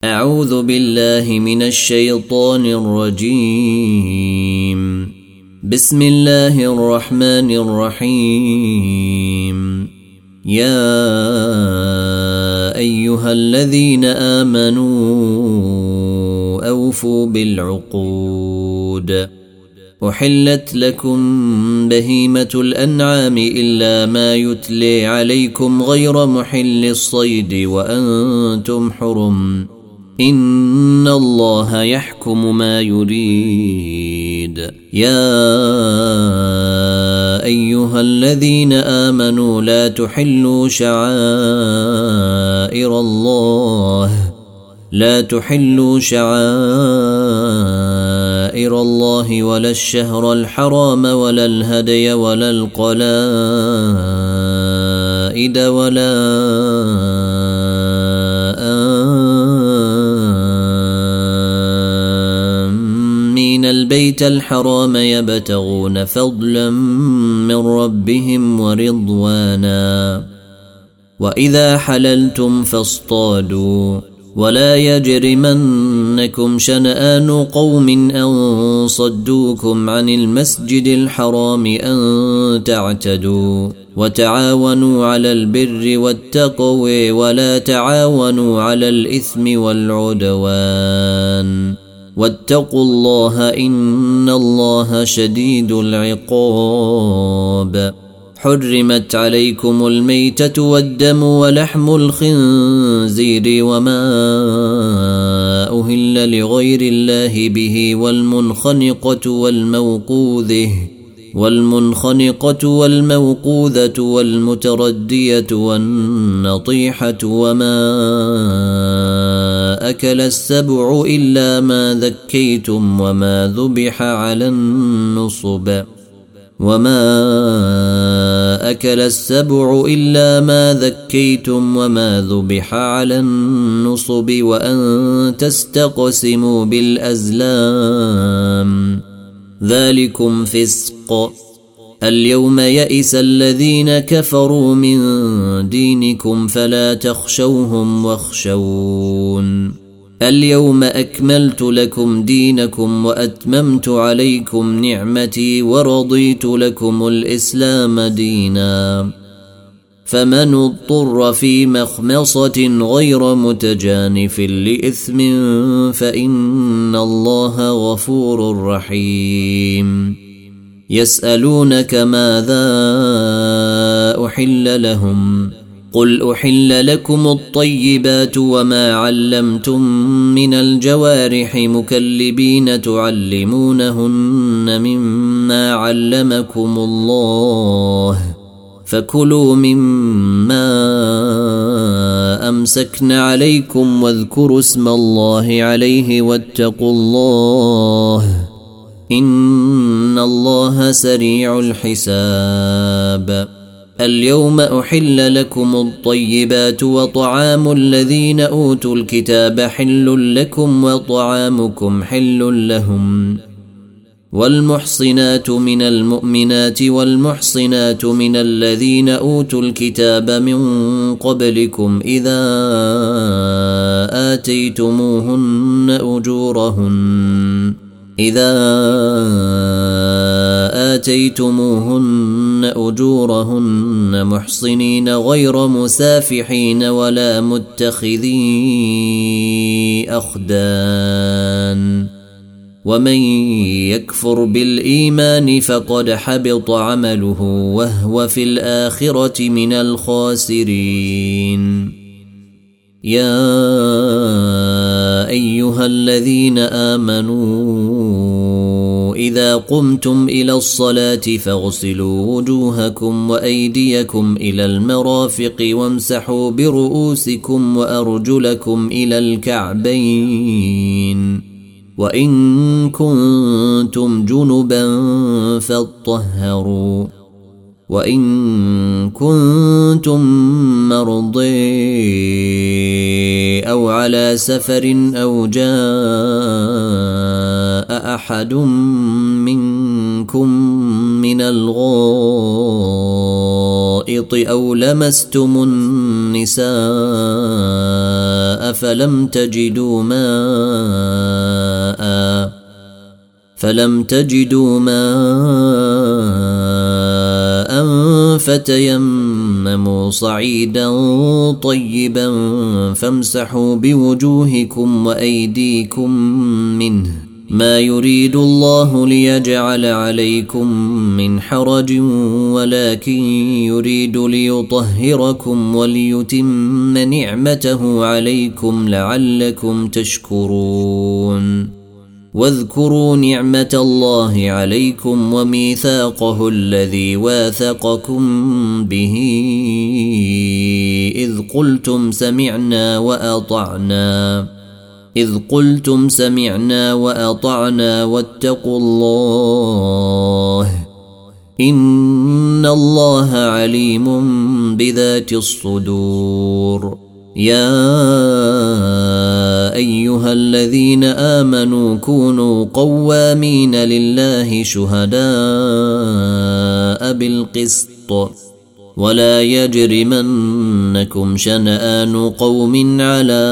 أعوذ بالله من الشيطان الرجيم. بسم الله الرحمن الرحيم. يا أيها الذين آمنوا أوفوا بالعقود. أحلت لكم بهيمة الأنعام إلا ما يتلي عليكم غير محل الصيد وأنتم حرم. إن الله يحكم ما يريد. يا أيها الذين آمنوا لا تحلوا شعائر الله ولا الشهر الحرام ولا الهدي ولا القلائد ولا آمين البيت الحرام يبتغون فضلا من ربهم ورضوانا. وإذا حللتم فاصطادوا ولا يجرمنكم شنآن قوم أن صدوكم عن المسجد الحرام أن تعتدوا. وتعاونوا على البر والتقوى ولا تعاونوا على الإثم والعدوان. واتقوا الله إن الله شديد العقاب. حرمت عليكم الميتة والدم ولحم الخنزير وما أهل لغير الله به والمنخنقة والموقوذة والمتردية والنطيحة وما أكل السبع إلا ما ذكيتم وما ذبح على النصب وأن تستقسموا بالأزلام ذلكم فسق. اليوم يئس الذين كفروا من دينكم فلا تخشوهم واخشون. اليوم أكملت لكم دينكم وأتممت عليكم نعمتي ورضيت لكم الإسلام دينا. فمن اضطر في مخمصة غير متجانف لإثم فإن الله غفور رحيم. يسألونك ماذا أحل لهم قل أحل لكم الطيبات وما علمتم من الجوارح مكلبين تعلمونهن مما علمكم الله فكلوا مما أمسكن عليكم واذكروا اسم الله عليه واتقوا الله إن الله سريع الحساب. اليوم أحل لكم الطيبات وطعام الذين أوتوا الكتاب حل لكم وطعامكم حل لهم. والمحصنات من المؤمنات والمحصنات من الذين أوتوا الكتاب من قبلكم إذا آتيتموهن أجورهن محصنين غير مسافحين ولا متخذي أخدان. ومن يكفر بالإيمان فقد حبط عمله وهو في الآخرة من الخاسرين. يا أيها الذين آمنوا إذا قمتم إلى الصلاة فاغسلوا وجوهكم وأيديكم إلى المرافق وامسحوا برؤوسكم وأرجلكم إلى الكعبين وإن كنتم جنبا فاطهروا وإن كنتم مرضى أو على سفر أو جاء أحد منكم من الغائط أو لمستم النساء فلم تجدوا ماء فتيمموا صعيدا طيبا فامسحوا بوجوهكم وأيديكم منه ما يريد الله ليجعل عليكم من حرج ولكن يريد ليطهركم وليتم نعمته عليكم لعلكم تشكرون واذكروا نعمة الله عليكم وميثاقه الذي واثقكم به إذ قلتم سمعنا وأطعنا واتقوا الله إن الله عليم بذات الصدور يا أيها الذين آمنوا كونوا قوامين لله شهداء بالقسط ولا يجرمنكم شنآن قوم على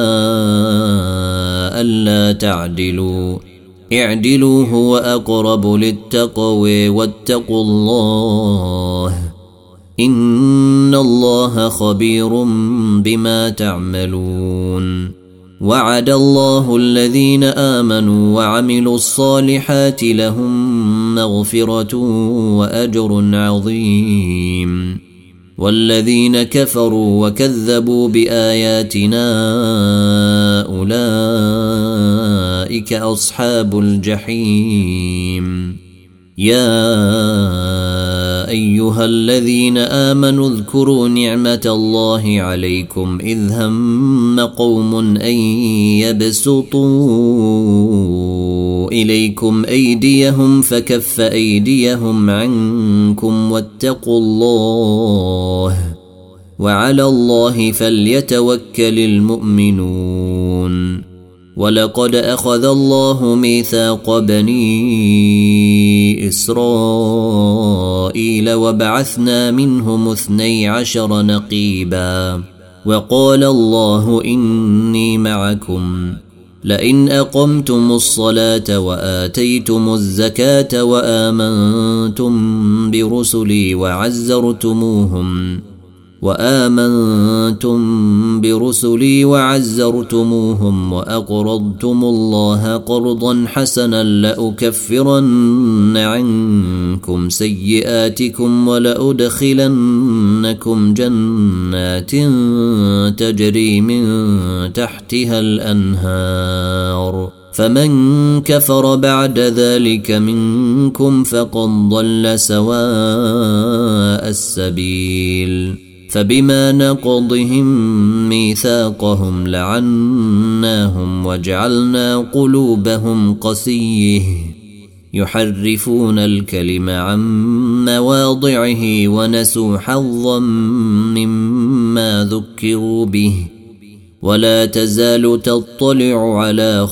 ألا تعدلوا اعدلوا هو أقرب للتقوى واتقوا الله إن الله خبير بما تعملون وعد الله الذين آمنوا وعملوا الصالحات لهم مغفرة وأجر عظيم والذين كفروا وكذبوا بآياتنا أولئك أصحاب الجحيم يا أيها الذين آمنوا اذكروا نعمة الله عليكم إذ هم قوم أن يبسطوا إليكم أيديهم فكف أيديهم عنكم واتقوا الله وعلى الله فليتوكل المؤمنون ولقد أخذ الله ميثاق بني إسرائيل وبعثنا منهم 12 نقيبا وقال الله إني معكم لئن أقمتم الصلاة وآتيتم الزكاة وآمنتم برسلي وعزرتموهم وأقرضتم الله قرضا حسنا لأكفرن عنكم سيئاتكم ولأدخلنكم جنات تجري من تحتها الأنهار فمن كفر بعد ذلك منكم فقد ضل سواء السبيل فبما نقضهم ميثاقهم لعناهم وجعلنا قلوبهم قسيه يحرفون الكلم عن مواضعه ونسوا حظا مما ذكروا به ولا تزال تطلع على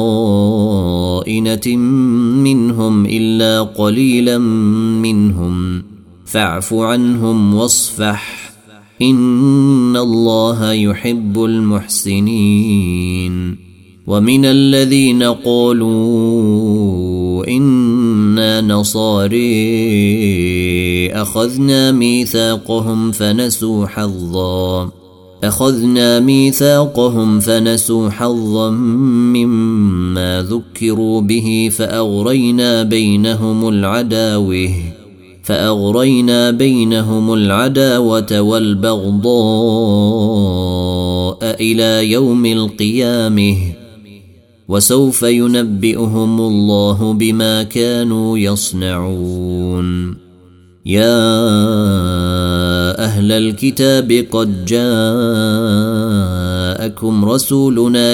خائنة منهم إلا قليلا منهم فاعف عنهم واصفح إن الله يحب المحسنين ومن الذين قالوا إنا نصاري أخذنا ميثاقهم فنسوا حظا مما ذكروا به فأغرينا بينهم العداوة والبغضاء إلى يوم القيامة وسوف ينبئهم الله بما كانوا يصنعون يا أهل الكتاب قد جاءكم رسولنا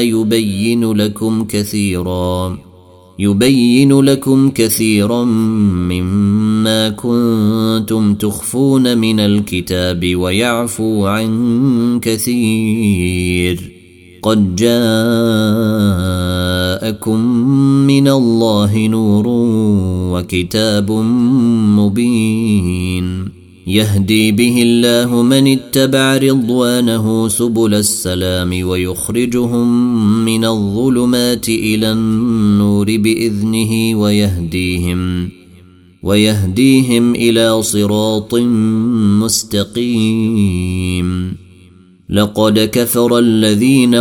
يبين لكم كثيرا مما كنتم تخفون من الكتاب ويعفو عن كثير قد جاءكم من الله نور وكتاب مبين يهدي به الله من اتبع رضوانه سبل السلام ويخرجهم من الظلمات إلى النور بإذنه ويهديهم إلى صراط مستقيم. لقد كفر الذين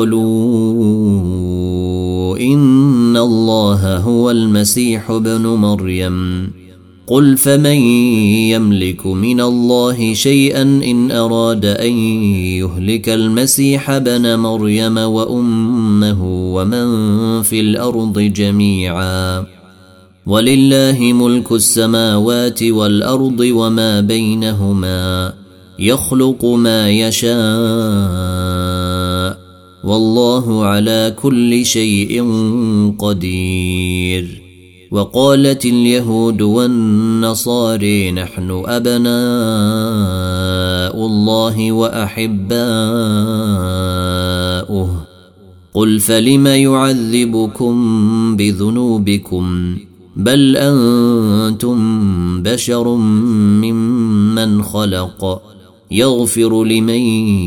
قالوا إن الله هو المسيح ابن مريم قل فمن يملك من الله شيئا إن أراد أن يهلك المسيح ابن مريم وأمه ومن في الأرض جميعا ولله ملك السماوات والأرض وما بينهما يخلق ما يشاء والله على كل شيء قدير. وقالت اليهود والنصارى نحن أبناء الله وأحباؤه قل فلم يعذبكم بذنوبكم بل أنتم بشر ممن خلق يغفر لمن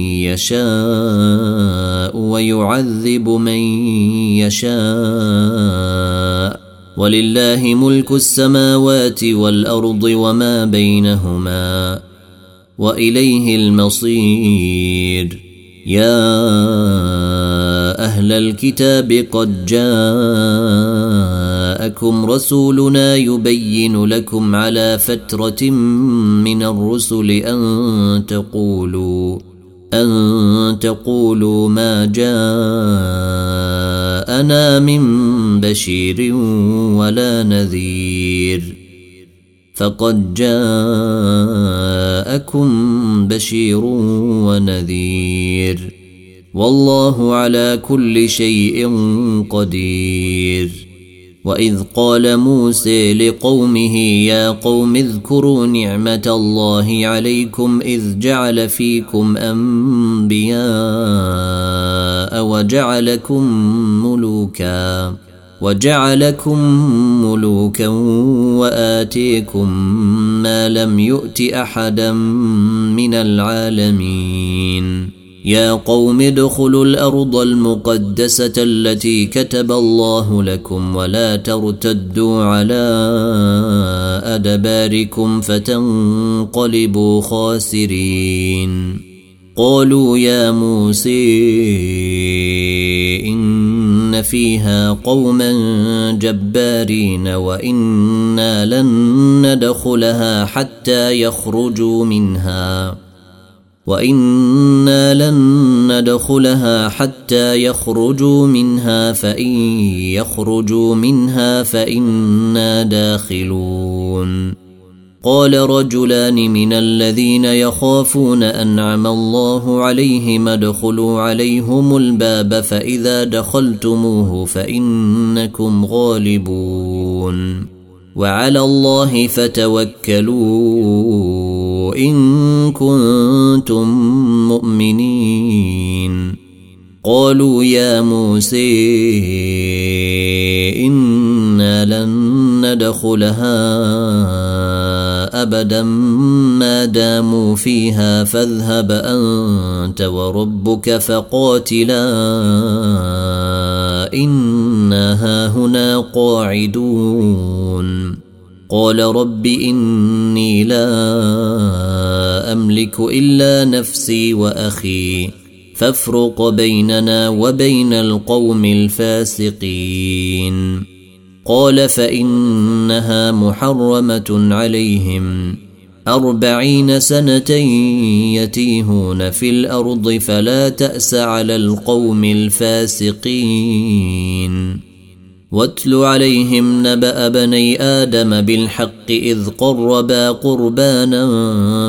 يشاء ويعذب من يشاء ولله ملك السماوات والأرض وما بينهما وإليه المصير. يا أهل الكتاب قد جاءكم رسولنا يبين لكم على فترة من الرسل أن تقولوا ما جاءنا من بشير ولا نذير فقد جاءكم بشير ونذير والله على كل شيء قدير. وإذ قال موسى لقومه يا قوم اذكروا نعمة الله عليكم إذ جعل فيكم أنبياء وجعلكم ملوكا وآتيكم ما لم يؤت أحدا من العالمين. يا قوم ادخلوا الأرض المقدسة التي كتب الله لكم ولا ترتدوا على أدباركم فتنقلبوا خاسرين. قالوا يا موسى إن فيها قوما جبارين وإنا لن ندخلها حتى يخرجوا منها فإن يخرجوا منها فإنا داخلون. قال رجلان من الذين يخافون أنعم الله عليهم ادخلوا عليهم الباب فإذا دخلتموه فإنكم غالبون وعلى الله فتوكلوا إن كنتم مؤمنين. قالوا يا موسى إنا لن ندخلها أبدا ما داموا فيها فاذهب أنت وربك فقاتلا إنا هاهنا قاعدون. قال رب إني لا أملك إلا نفسي وأخي فافرق بيننا وبين القوم الفاسقين. قال فإنها محرمة عليهم 40 سنة يتيهون في الأرض فلا تأس على القوم الفاسقين. واتل عليهم نبأ بني آدم بالحق إذ قربا قربانا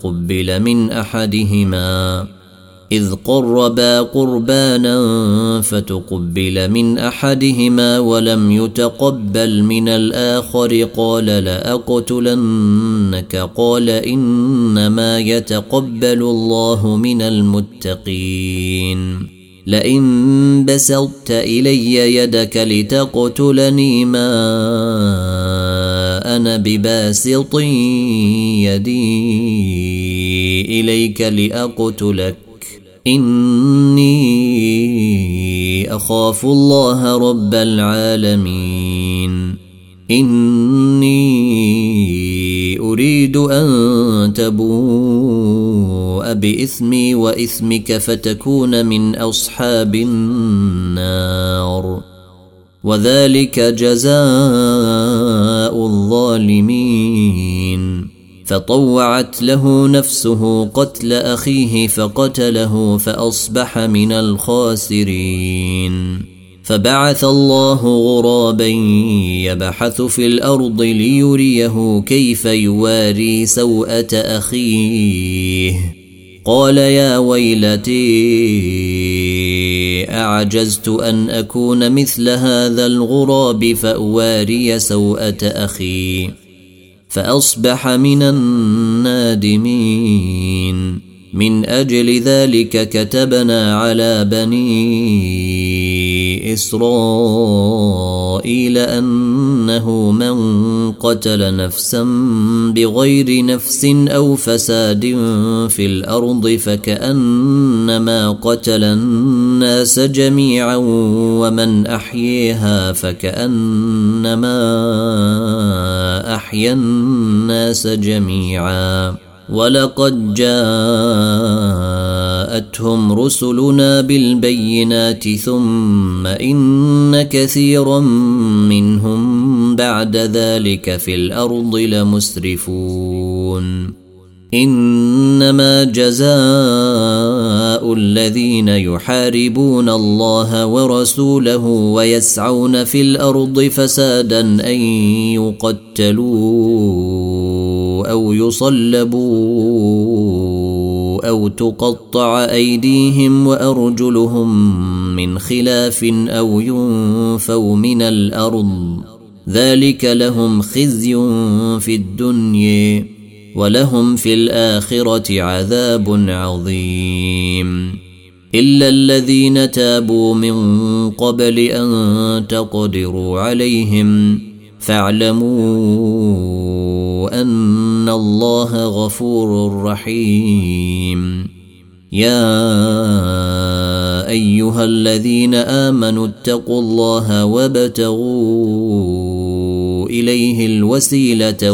فتقبل من أحدهما ولم يتقبل من الآخر قال لأقتلنك قال إنما يتقبل الله من المتقين. لئن بسطت إلي يدك لتقتلني ما أنا بباسط يدي إليك لأقتلك إني أخاف الله رب العالمين إني أريد أن تبوء بإثمي وإثمك فتكون من أصحاب النار وذلك جزاء الظالمين فطوعت له نفسه قتل أخيه فقتله فأصبح من الخاسرين فبعث الله غرابا يبحث في الأرض ليريه كيف يواري سوءة أخيه قال يا ويلتي أعجزت أن أكون مثل هذا الغراب فأواري سوءة أخي فأصبح من النادمين من أجل ذلك كتبنا على بني إسرائيل أنه من قتل نفسا بغير نفس أو فساد في الأرض فكأنما قتل الناس جميعا ومن أحييها فكأنما أحيا الناس جميعا ولقد جاءتهم رسلنا بالبينات ثم إن كثيرا منهم بعد ذلك في الأرض لمسرفون إنما جزاء الذين يحاربون الله ورسوله ويسعون في الأرض فسادا أن يقتلوا أو يصلبوا أو تقطع أيديهم وأرجلهم من خلاف أو ينفوا من الأرض ذلك لهم خزي في الدنيا ولهم في الآخرة عذاب عظيم إلا الذين تابوا من قبل أن تقدروا عليهم فاعلموا أن الله غفور رحيم يا أيها الذين آمنوا اتقوا الله وابتغوا إليه الوسيلة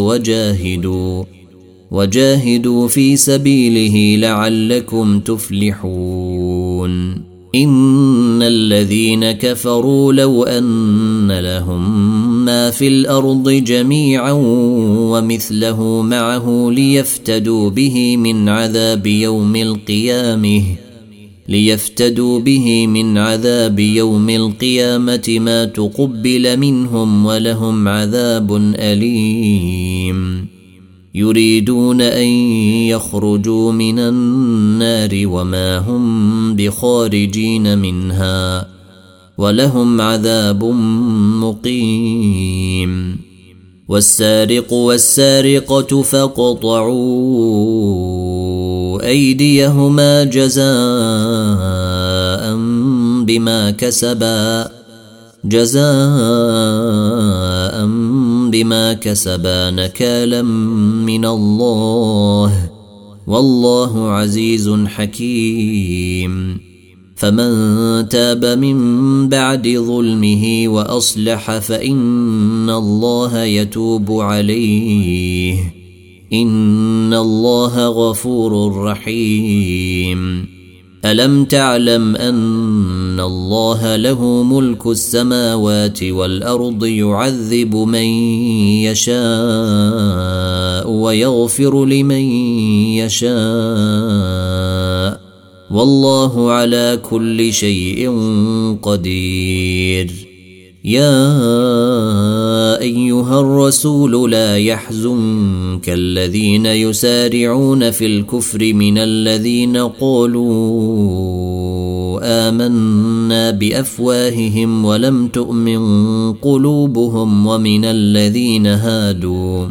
وجاهدوا في سبيله لعلكم تفلحون إن الذين كفروا لو أن لهم ما في الأرض جميعا ومثله معه ليفتدوا به من عذاب يوم القيامة ما تقبل منهم ولهم عذاب أليم يريدون أن يخرجوا من النار وما هم بخارجين منها ولهم عذاب مقيم والسارق والسارقة فاقطعوا أيديهما جزاء بما كسبا نكالا من الله والله عزيز حكيم فمن تاب من بعد ظلمه وأصلح فإن الله يتوب عليه إن الله غفور رحيم ألم تعلم أن الله له ملك السماوات والأرض يعذب من يشاء ويغفر لمن يشاء والله على كل شيء قدير يا أيها الرسول لا يحزنك الذين يسارعون في الكفر من الذين قالوا آمنا بأفواههم ولم تؤمن قلوبهم ومن الذين هادوا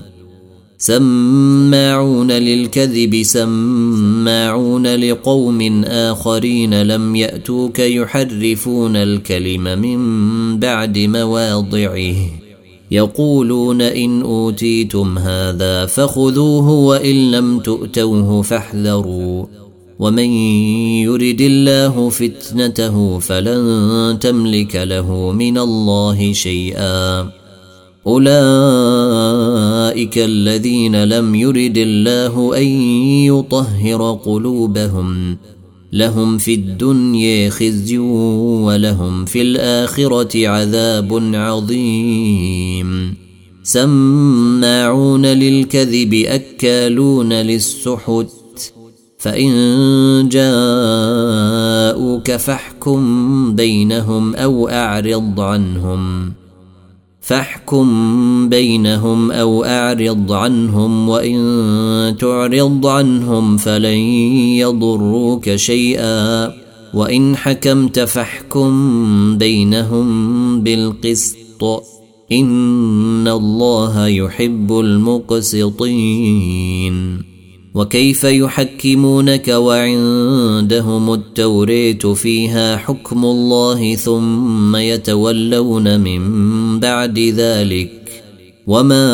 سماعون للكذب سماعون لقوم آخرين لم يأتوك يحرفون الكلم من بعد مواضعه يقولون إن أوتيتم هذا فخذوه وإن لم تؤتوه فاحذروا ومن يرد الله فتنته فلن تملك له من الله شيئا أولئك الذين لم يرد الله أن يطهر قلوبهم لهم في الدنيا خزي ولهم في الآخرة عذاب عظيم سماعون للكذب أكالون للسحت فإن جاءوك فاحكم بينهم أو أعرض عنهم وإن تعرض عنهم فلن يضروك شيئا وإن حكمت فاحكم بينهم بالقسط إن الله يحب المقسطين وكيف يحكمونك وعندهم التوريت فيها حكم الله ثم يتولون من بعد ذلك وما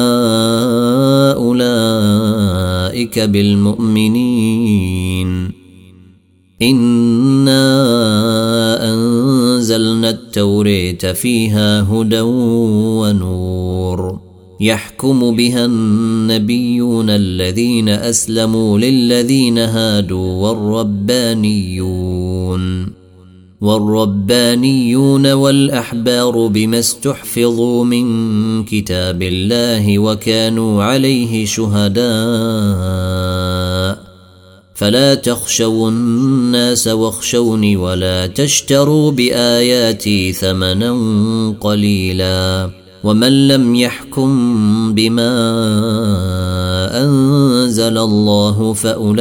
أولئك بالمؤمنين إنا أنزلنا التوريت فيها هدى ونور يحكم بها النبيون الذين أسلموا للذين هادوا والربانيون والأحبار بما استحفظوا من كتاب الله وكانوا عليه شهداء فلا تخشوا الناس واخشوني ولا تشتروا بآياتي ثمنا قليلا ومن لم يحكم بما أنزل الله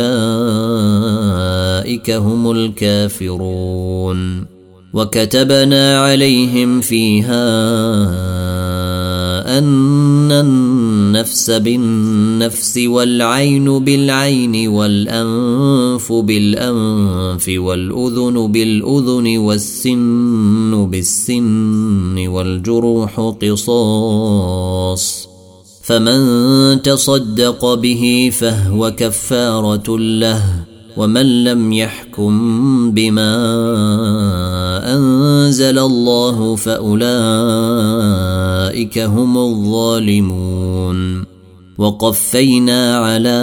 فأولئك هم الكافرون وكتبنا عليهم فيها أن النفس بالنفس والعين بالعين والأنف بالأنف والأذن بالأذن والسن بالسن والجروح قصاص فمن تصدق به فهو كفارة له ومن لم يحكم بما أنزل الله فأولئك هم الظالمون وقفينا على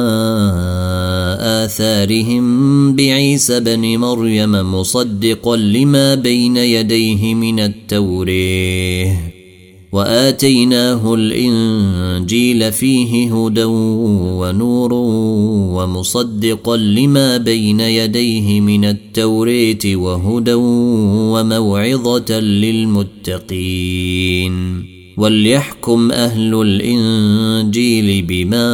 آثارهم بعيسى بن مريم مصدقا لما بين يديه من التوريه وآتيناه الإنجيل فيه هدى ونور ومصدقا لما بين يديه من التوريت وهدى وموعظة للمتقين وليحكم أهل الإنجيل بما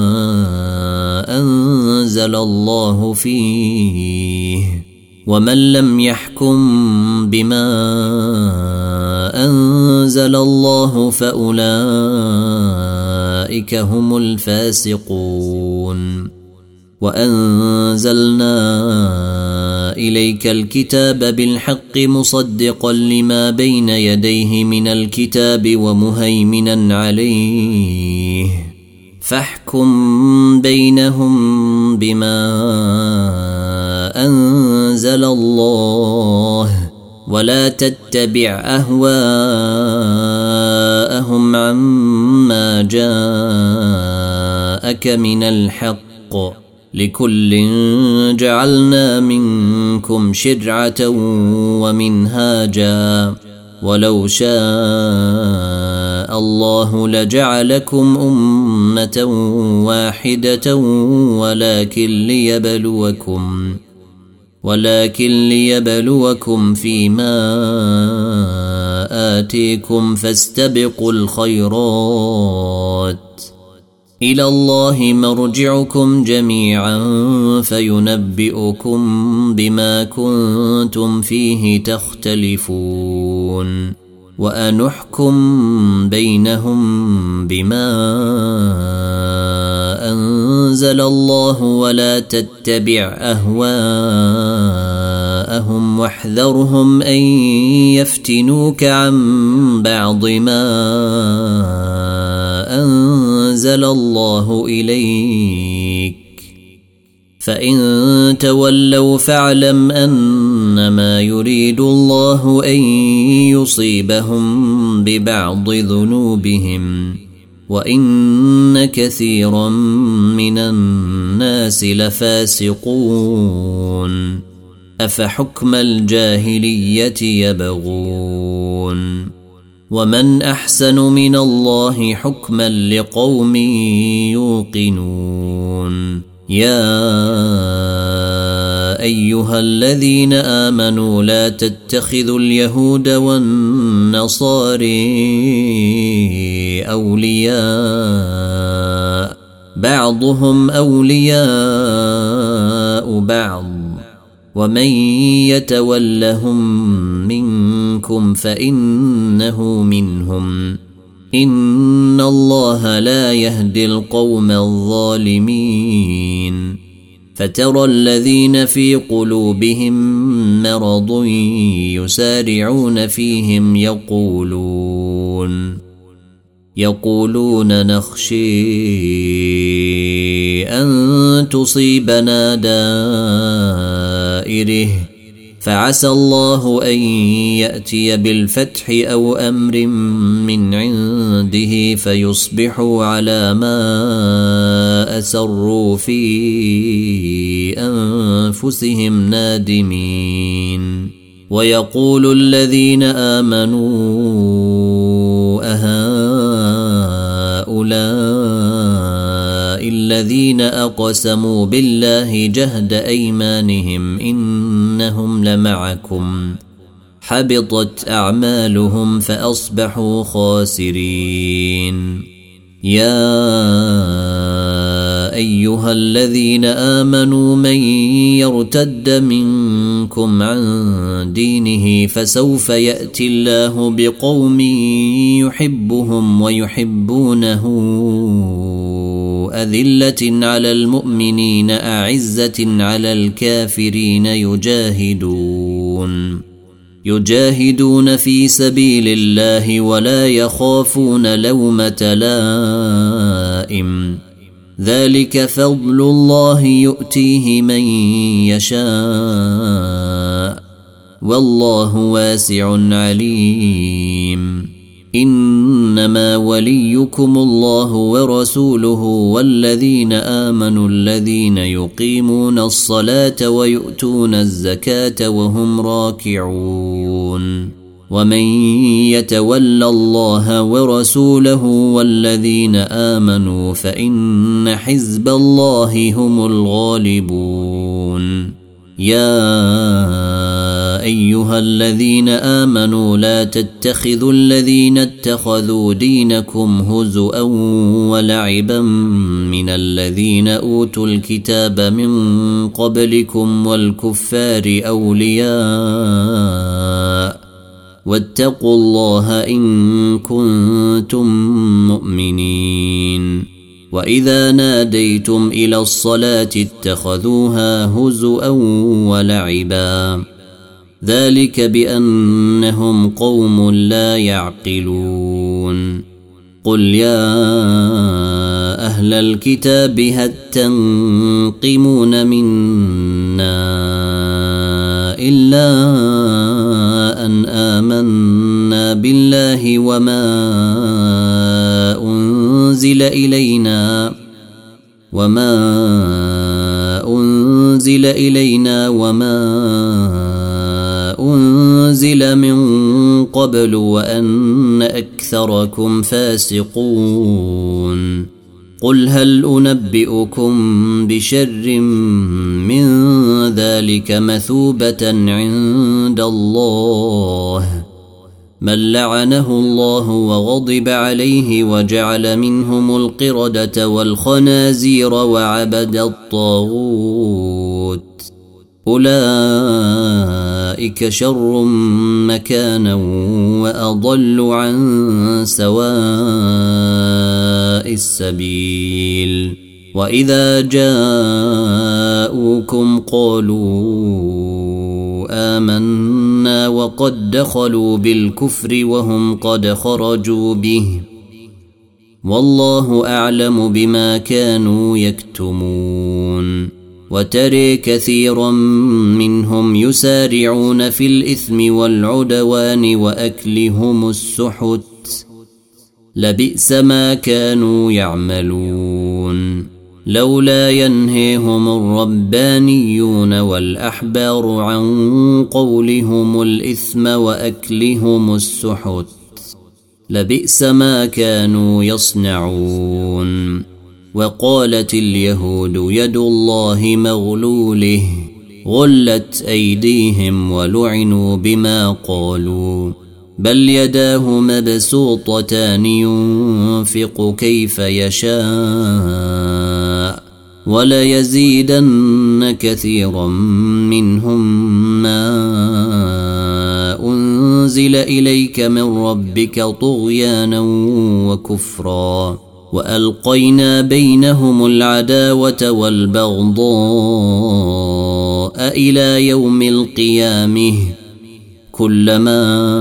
أنزل الله فيه ومن لم يحكم بما أنزل الله فأولئك هم الفاسقون وأنزلنا إليك الكتاب بالحق مصدقا لما بين يديه من الكتاب ومهيمنا عليه فاحكم بينهم بما أنزل الله ولا تتبع أهواءهم عما جاءك من الحق لكل جعلنا منكم شرعة ومنهاجا ولو شاء الله لجعلكم أمة واحدة ولكن ليبلوكم فيما آتيكم فاستبقوا الخيرات إلى الله مرجعكم جميعا فينبئكم بما كنتم فيه تختلفون وأن احكم بينهم بما أنزل الله ولا تتبع أهواءهم واحذرهم أن يفتنوك عن بعض ما أنزل الله إليك فإن تولوا فاعلم أنما يريد الله أن يصيبهم ببعض ذنوبهم وإن كثيرا من الناس لفاسقون أفحكم الجاهلية يبغون ومن أحسن من الله حكما لقوم يوقنون يا أيها الذين آمنوا لا تتخذوا اليهود والنصاري أولياء بعضهم أولياء بعض ومن يتولهم منكم فإنه منهم إن الله لا يهدي القوم الظالمين فترى الذين في قلوبهم مرض يسارعون فيهم يقولون نخشي أن تصيبنا دائرة فعسى الله أن يأتي بالفتح أو أمر من عنده فيصبحوا على ما أسروا في أنفسهم نادمين ويقول الذين آمنوا أهؤلاء الذين أقسموا بالله جهد أيمانهم إنهم لمعكم حبطت أعمالهم فأصبحوا خاسرين يا أيها الذين آمنوا من يرتد منكم عن دينه فسوف يأتي الله بقوم يحبهم ويحبونه أذلة على المؤمنين أعزة على الكافرين يجاهدون في سبيل الله ولا يخافون لومة لائم ذلك فضل الله يؤتيه من يشاء والله واسع عليم إنما وليكم الله ورسوله والذين آمنوا الذين يقيمون الصلاة ويؤتون الزكاة وهم راكعون ومن يتول الله ورسوله والذين آمنوا فإن حزب الله هم الغالبون يا أيها الذين آمنوا لا تتخذوا الذين اتخذوا دينكم هزؤا ولعبا من الذين أوتوا الكتاب من قبلكم والكفار أولياء واتقوا الله إن كنتم مؤمنين وإذا ناديتم إلى الصلاة اتخذوها هزؤا ولعبا ذلك بأنهم قوم لا يعقلون قل يا أهل الكتاب هل تنقمون منا إلا أن آمنا بالله وما أنزل إلينا وما أنزل من قبل وأن أكثركم فاسقون قل هل أنبئكم بشر من ذلك مثوبة عند الله من لعنه الله وغضب عليه وجعل منهم القردة والخنازير وعبد الطاغوت أولئك شر مكانا وأضل عن سواء السبيل وإذا جاءوكم قالوا آمنا وقد دخلوا بالكفر وهم قد خرجوا به والله أعلم بما كانوا يكتمون وترى كثيرا منهم يسارعون في الإثم والعدوان وأكلهم السحت لبئس ما كانوا يعملون لولا ينهيهم الربانيون والأحبار عن قولهم الإثم وأكلهم السحت لبئس ما كانوا يصنعون وقالت اليهود يد الله مغلوله غلت أيديهم ولعنوا بما قالوا بل يداه مبسوطتان ينفق كيف يشاء وليزيدن كثيرا منهم ما أنزل إليك من ربك طغيانا وكفرا وألقينا بينهم العداوة والبغضاء إلى يوم القيامة كلما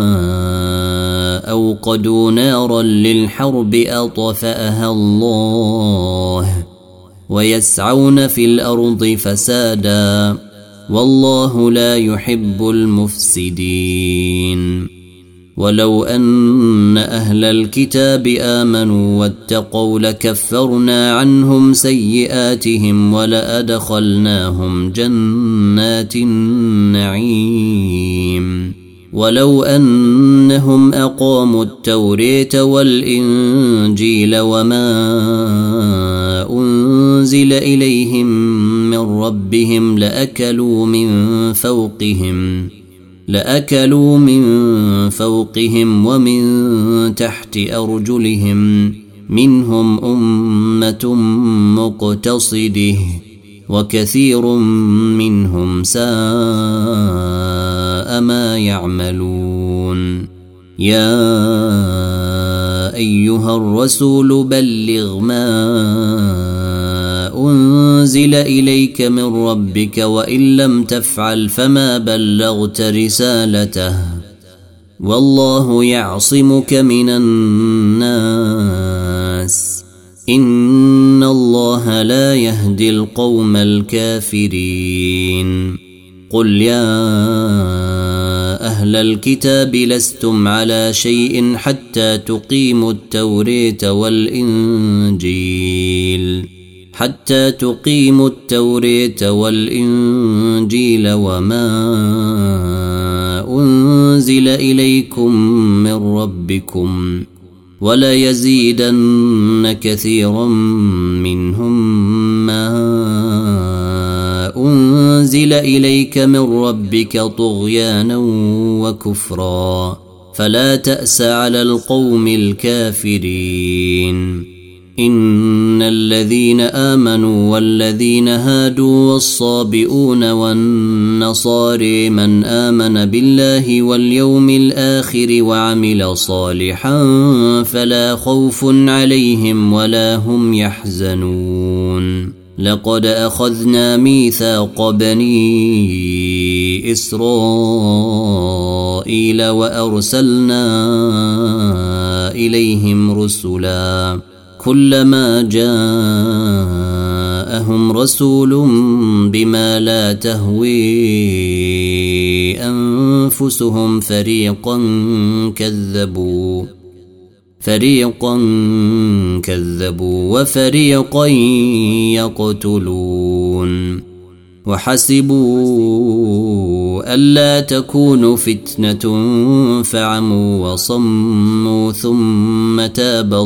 أوقدوا نارا للحرب أطفأها الله ويسعون في الأرض فسادا والله لا يحب المفسدين ولو أن أهل الكتاب آمنوا واتقوا لكفرنا عنهم سيئاتهم ولأدخلناهم جنات النعيم ولو أنهم أقاموا التوراة والإنجيل وما أنزل إليهم من ربهم لأكلوا من فوقهم ومن تحت أرجلهم منهم أمة مقتصده وكثير منهم ساء ما يعملون يا أيها الرسول بلغ ما أنزل إليك من ربك وإن لم تفعل فما بلغت رسالته والله يعصمك من الناس إن الله لا يهدي القوم الكافرين قل يا أهل الكتاب لستم على شيء حتى تقيموا التوراة والإنجيل وما أنزل إليكم من ربكم وليزيدن كثيرا منهم ما أنزل إليك من ربك طغيانا وكفرا فلا تأس على القوم الكافرين إن الذين آمنوا والذين هادوا والصابئون والنصارى من آمن بالله واليوم الآخر وعمل صالحا فلا خوف عليهم ولا هم يحزنون لقد أخذنا ميثاق بني إسرائيل وأرسلنا إليهم رسلا كلما جاءهم رسول بما لا تهوي أنفسهم فريقا كذبوا وفريقا يقتلون وحسبوا ألا تكون فتنة فعموا وصموا ثم تاب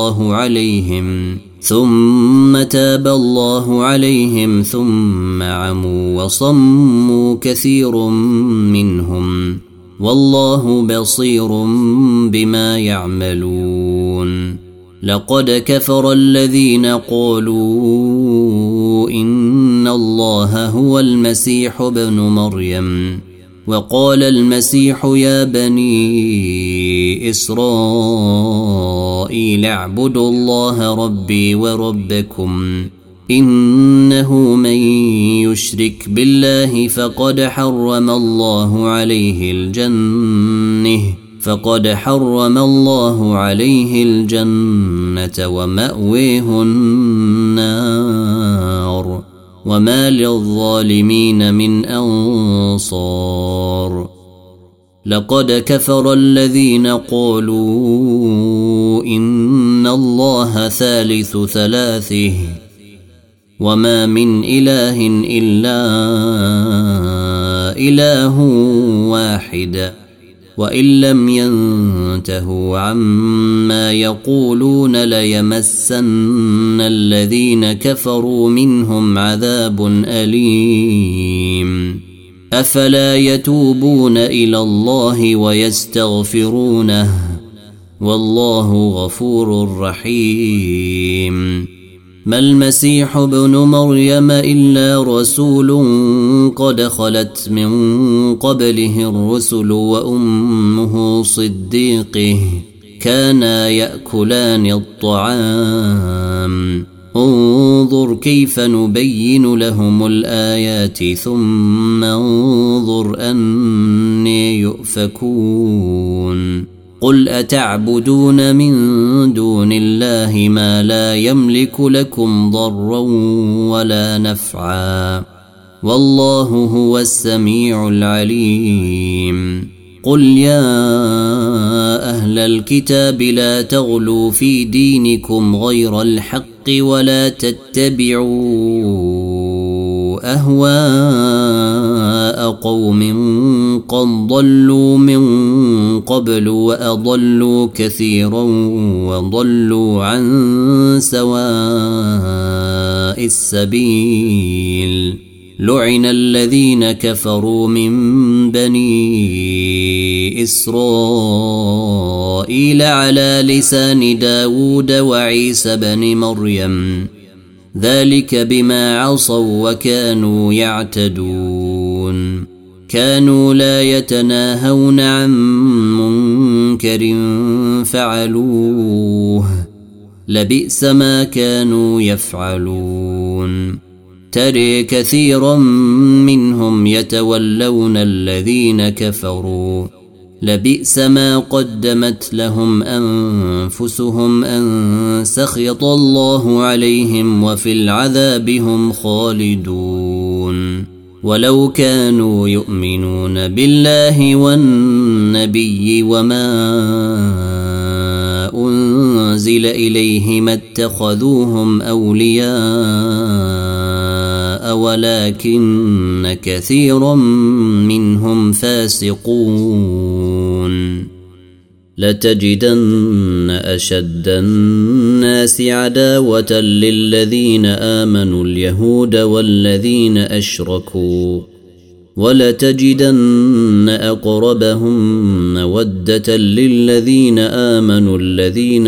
الله عليهم ثم عموا وصموا كثير منهم والله بصير بما يعملون لقد كفر الذين قالوا قالوا إن الله هو المسيح ابن مريم. وقال المسيح يا بني إسرائيل اعبدوا الله ربي وربكم إنه من يشرك بالله فقد حرم الله عليه الجنة ومأويه النار وما للظالمين من أنصار. لقد كفر الذين قالوا إن الله ثالث ثلاثه وما من إله إلا إله واحد وإن لم ينتهوا عما يقولون ليمسن الذين كفروا منهم عذاب أليم. أفلا يتوبون إلى الله ويستغفرونه والله غفور رحيم. ما المسيح ابن مريم إلا رسول قد خلت من قبله الرسل وأمه صديقه كانا يأكلان الطعام انظر كيف نبين لهم الآيات ثم انظر أني يؤفكون. قل أتعبدون من دون الله ما لا يملك لكم ضرا ولا نفعا والله هو السميع العليم. قل يا أهل الكتاب لا تغلوا في دينكم غير الحق ولا تتبعوا أهواء قوم قد ضلوا من قبل وأضلوا كثيرا وضلوا عن سواء السبيل. لعن الذين كفروا من بني إسرائيل على لسان داود وعيسى بن مريم ذلك بما عصوا وكانوا يعتدون. كانوا لا يتناهون عن منكر فعلوه لبئس ما كانوا يفعلون. ترى كثيرا منهم يتولون الذين كفروا لبئس ما قدمت لهم أنفسهم أن سخط الله عليهم وفي العذاب هم خالدون. ولو كانوا يؤمنون بالله والنبي وما أنزل إليه ما اتخذوهم أولياء ولكن كثيرا منهم فاسقون. لتجدن أشد الناس عداوة للذين آمنوا اليهود والذين أشركوا ولتجدن أقربهم مودة للذين آمنوا الذين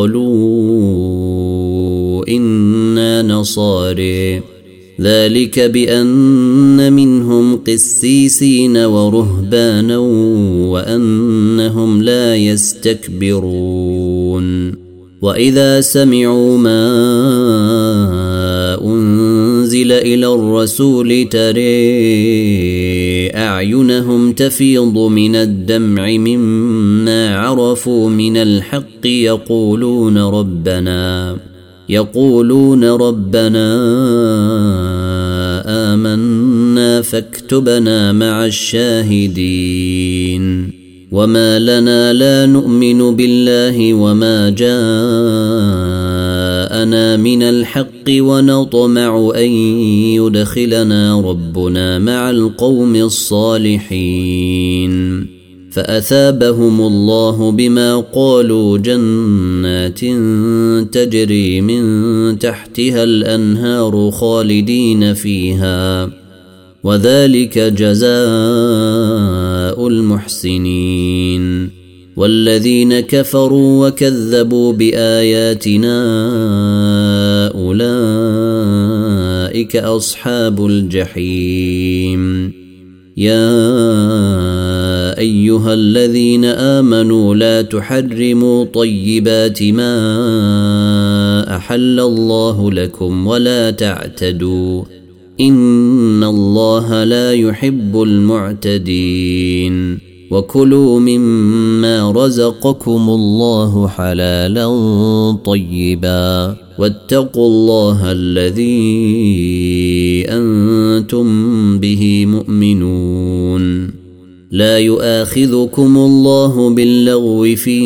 قالوا إنا نصارى ذلك بأن منهم قسيسين ورهبانا وأنهم لا يستكبرون. وإذا سمعوا ما أنزل إلى الرسول ترى أعينهم تفيض من الدمع مما عرفوا من الحق يقولون ربنا آمنا فاكتبنا مع الشاهدين. وما لنا لا نؤمن بالله وما جاءنا من الحق ونطمع أن يدخلنا ربنا مع القوم الصالحين. فأثابهم الله بما قالوا جنات تجري من تحتها الأنهار خالدين فيها وذلك جزاء المحسنين. والذين كفروا وكذبوا بآياتنا أولئك أصحاب الجحيم يا أيها الذين آمنوا لا تحرموا طيبات ما أحل الله لكم ولا تعتدوا إن الله لا يحب المعتدين وكلوا مما رزقكم الله حلالا طيبا واتقوا الله الذي أنتم به مؤمنون لا يؤاخذكم الله باللغو في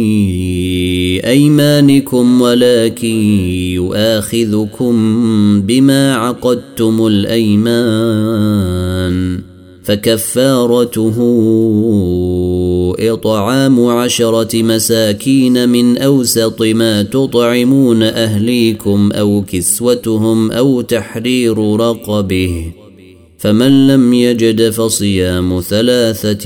أيمانكم ولكن يؤاخذكم بما عقدتم الأيمان فكفارته إطعام 10 مساكين من أوسط ما تطعمون أهليكم أو كسوتهم أو تحرير رقبه فمن لم يجد فصيام 3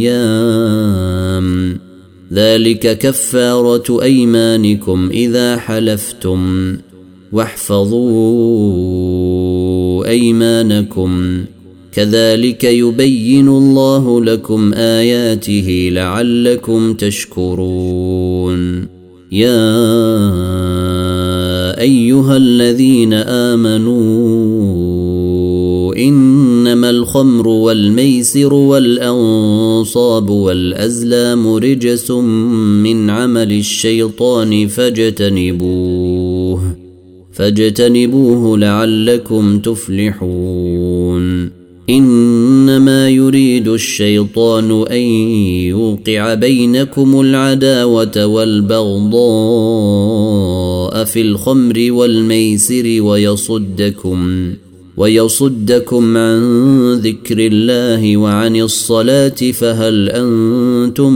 أيام ذلك كفارة أيمانكم إذا حلفتم واحفظوا أيمانكم كذلك يبين الله لكم آياته لعلكم تشكرون يا أيها الذين آمنوا إنما الخمر والميسر والأنصاب والأزلام رجس من عمل الشيطان فاجتنبوه لعلكم تفلحون إنما يريد الشيطان أن يوقع بينكم العداوة والبغضاء في الخمر والميسر ويصدكم عن ذكر الله وعن الصلاة فهل أنتم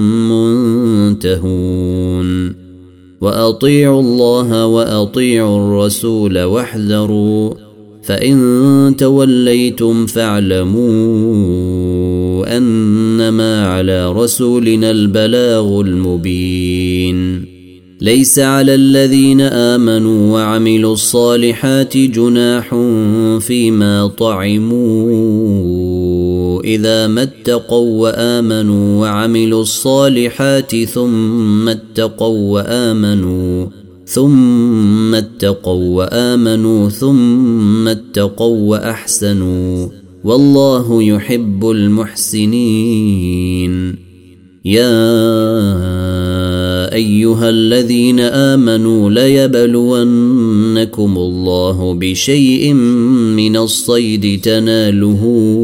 منتهون وأطيعوا الله وأطيعوا الرسول واحذروا فإن توليتم فاعلموا أنما على رسولنا البلاغ المبين ليس على الذين آمنوا وعملوا الصالحات جناح فيما طعموا إذا ما اتقوا وآمنوا وعملوا الصالحات ثم اتقوا وآمنوا ثم اتقوا وأحسنوا والله يحب المحسنين يا أيها الذين آمنوا ليبلونكم الله بشيء من الصيد تناله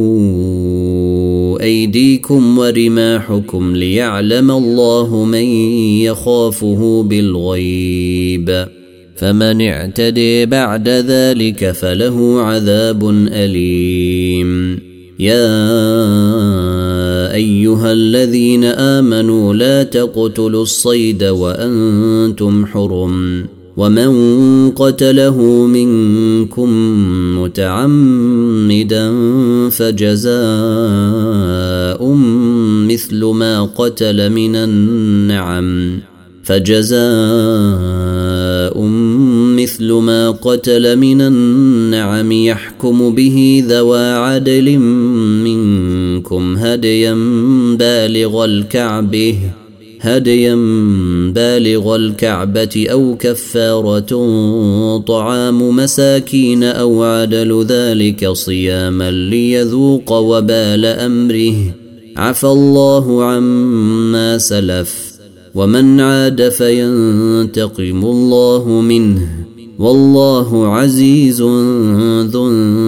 أيديكم ورماحكم ليعلم الله من يخافه بالغيب فمن اعتدي بعد ذلك فله عذاب أليم يا أيها الذين آمنوا لا تقتلوا الصيد وأنتم حرم ومن قتله منكم متعمدا فجزاء مثل ما قتل من النعم يحكم به ذوى عدل منكم هديا بالغ الكعبة أو كفارة طعام مساكين أو عدل ذلك صياما ليذوق وبال أمره عفى الله عما سلف ومن عاد فينتقم الله منه والله عزيز ذو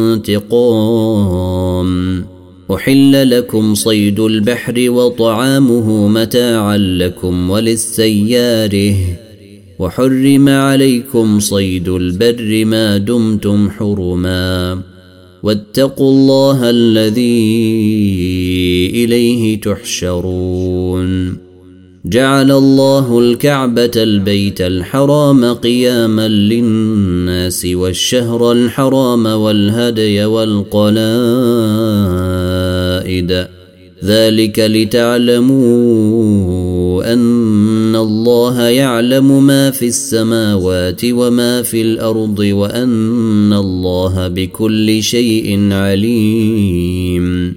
انتقام أحل لكم صيد البحر وطعامه متاعا لكم وللسياره وحرم عليكم صيد البر ما دمتم حرما واتقوا الله الذي إليه تحشرون جعل الله الكعبة البيت الحرام قياما للناس والشهر الحرام والهدي والقلائد ذلك لتعلموا اعلموا أن الله يعلم ما في السماوات وما في الأرض وأن الله بكل شيء عليم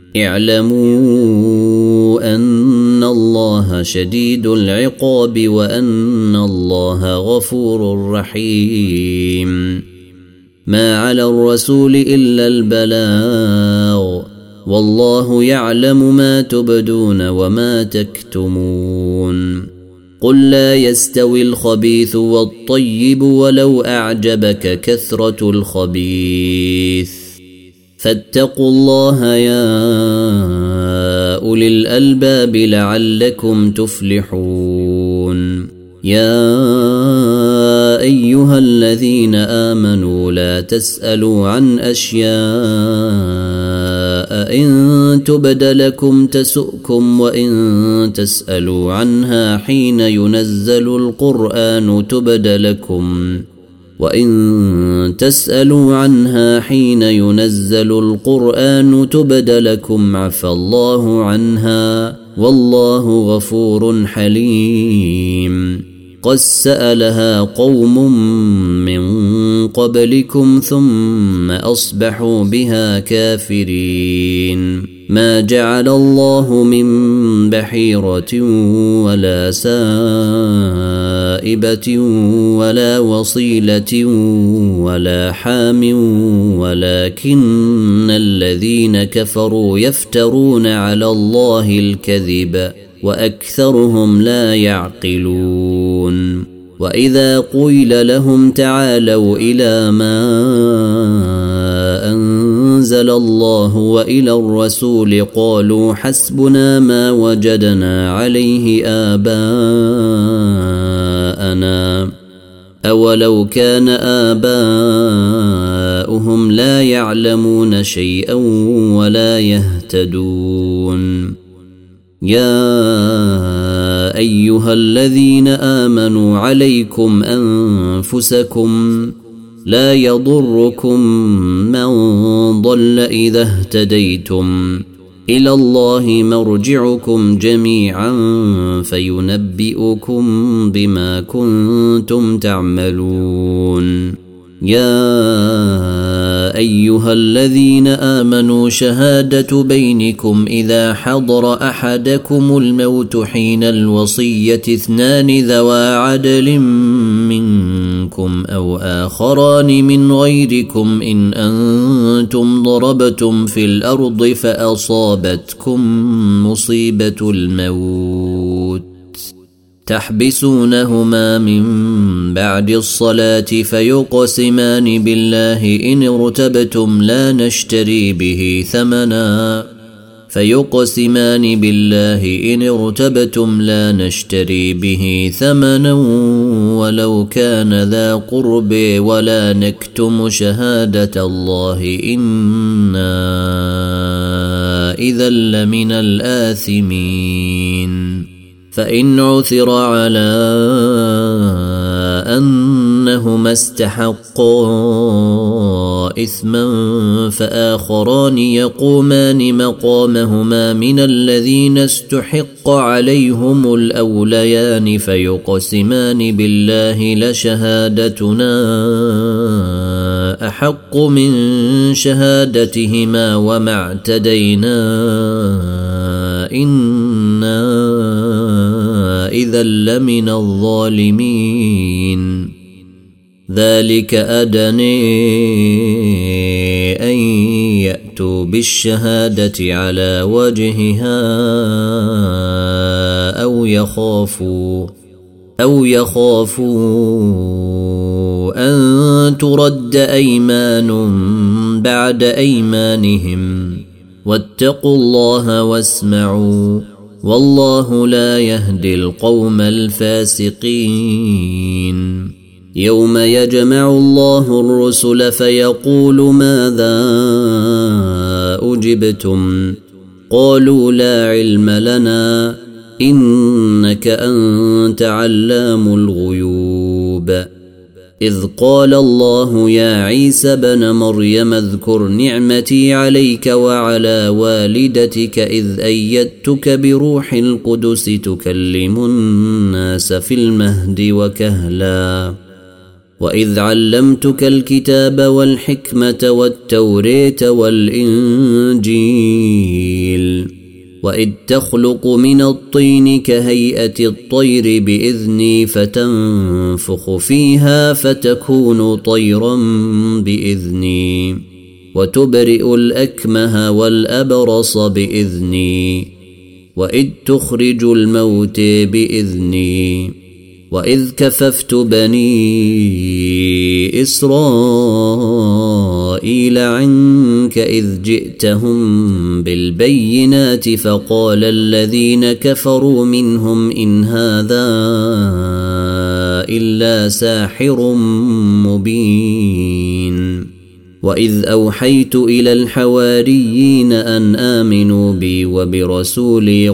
اعلموا أن الله شديد العقاب وأن الله غفور رحيم ما على الرسول إلا البلاغ والله يعلم ما تبدون وما تكتمون قل لا يستوي الخبيث والطيب ولو أعجبك كثرة الخبيث فاتقوا الله يا أولي الألباب لعلكم تفلحون يا أيها الذين آمنوا لا تسألوا عن أشياء إن تبد لكم تسؤكم وإن تسألوا عنها حين ينزل القرآن تبد لكم وإن تسألوا عنها حين ينزل القرآن تبد لكم عفى الله عنها والله غفور حليم قد سألها قوم من قبلكم ثم أصبحوا بها كافرين ما جعل الله من بحيرة ولا سائبة ولا وصيلة ولا حام ولكن الذين كفروا يفترون على الله الكذب وأكثرهم لا يعقلون وإذا قيل لهم تعالوا إلى ما أنزل الله وإلى الرسول قالوا حسبنا ما وجدنا عليه آباءنا أولو كان آباؤهم لا يعلمون شيئا ولا يهتدون يا أيها الذين آمنوا عليكم أنفسكم لا يضركم من ضل إذا اهتديتم إلى الله مرجعكم جميعا فينبئكم بما كنتم تعملون يا أيها الذين آمنوا شهادة بينكم إذا حضر أحدكم الموت حين الوصية 2 ذوى عدل منكم أو آخران من غيركم إن أنتم ضربتم في الأرض فأصابتكم مصيبة الموت تحبسونهما من بعد الصلاة فيقسمان بالله إن ارتبتم لا نشتري به ثمنا ولو كان ذا قرب ولا نكتم شهادة الله إنا إذا لمن الآثمين فإن عثر على أنهما استحقا إثما فآخران يقومان مقامهما من الذين استحق عليهم الأوليان فيقسمان بالله لشهادتنا أحق من شهادتهما وما اعتدينا إنا إذا لمن الظالمين ذلك أدني أن يأتوا بالشهادة على وجهها أو يخافوا أن ترد أيمان بعد أيمانهم واتقوا الله واسمعوا والله لا يهدي القوم الفاسقين يوم يجمع الله الرسل فيقول ماذا أجبتم قالوا لا علم لنا إنك أنت علام الغيوب إذ قال الله يا عيسى ابن مريم اذكر نعمتي عليك وعلى والدتك إذ أيدتك بروح القدس تكلم الناس في المهد وكهلا وإذ علمتك الكتاب والحكمة والتورية والإنجيل وإذ تخلق من الطين كهيئة الطير بإذني فتنفخ فيها فتكون طيرا بإذني وتبرئ الأكمه والأبرص بإذني وإذ تخرج الموت بإذني وإذ كففت بني إسرائيل عنك إذ جئتهم بالبينات فقال الذين كفروا منهم إن هذا إلا ساحر مبين وإذ أوحيت إلى الحواريين أن آمنوا بي وبرسولي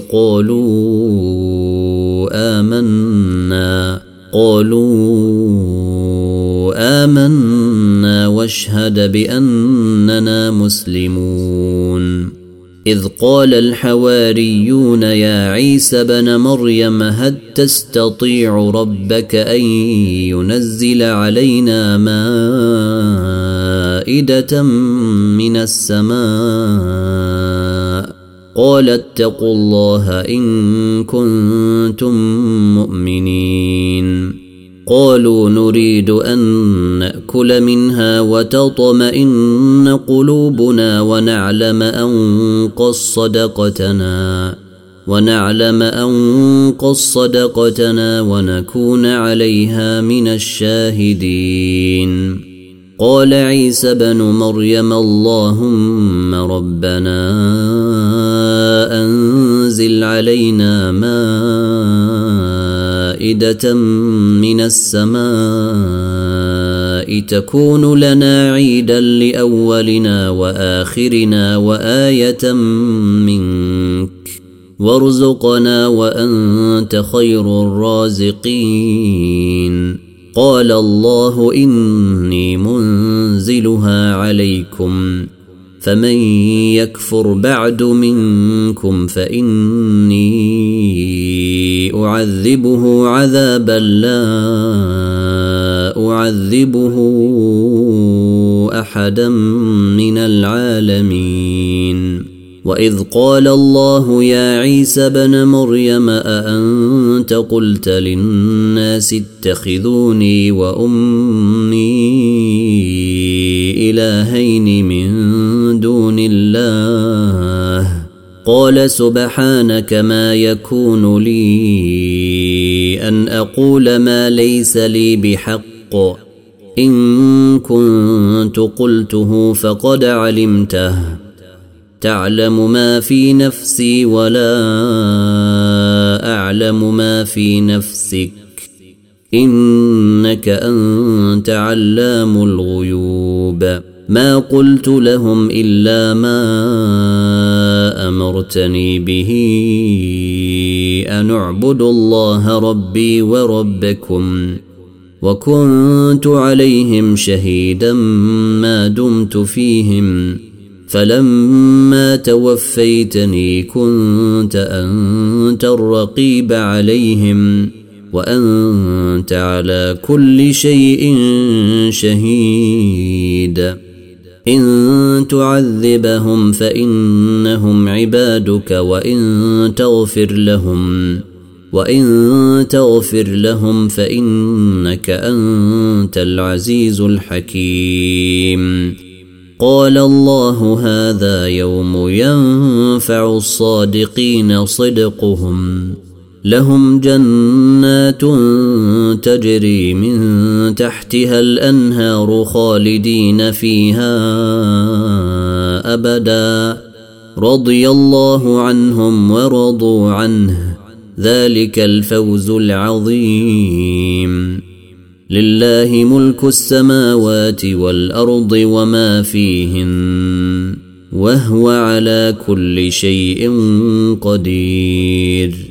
قالوا آمنا واشهد بأننا مسلمون إذ قال الحواريون يا عيسى ابن مريم هل تستطيع ربك أن ينزل علينا مائدة من السماء قال اتقوا الله إن كنتم مؤمنين قالوا نريد أن نأكل منها وتطمئن قلوبنا ونعلم أن قد صدقتنا ونكون عليها من الشاهدين قال عيسى بن مريم اللهم ربنا أنزل علينا مائدة من السماء تكون لنا عيدا لأولنا وآخرنا وآية منك وارزقنا وأنت خير الرازقين قال الله إني منزلها عليكم فمن يكفر بعد منكم فإني أعذبه عذابا لا أعذبه أحدا من العالمين وإذ قال الله يا عيسى بن مريم أأنت قلت للناس اتخذوني وأمي إلهين من دون الله قال سبحانك ما يكون لي أن أقول ما ليس لي بحق إن كنت قلته فقد علمته تعلم ما في نفسي ولا أعلم ما في نفسك إنك أنت علام الغيوب ما قلت لهم إلا ما أمرتني به أن اعبدوا الله ربي وربكم وكنت عليهم شهيدا ما دمت فيهم فلما توفيتني كنت أنت الرقيب عليهم وأنت على كل شيء شهيد إن تعذبهم فإنهم عبادك وإن تغفر لهم فإنك أنت العزيز الحكيم قال الله هذا يوم ينفع الصادقين صدقهم لهم جنات تجري من تحتها الأنهار خالدين فيها أبدا رضي الله عنهم ورضوا عنه ذلك الفوز العظيم لله ملك السماوات والأرض وما فيهن وهو على كل شيء قدير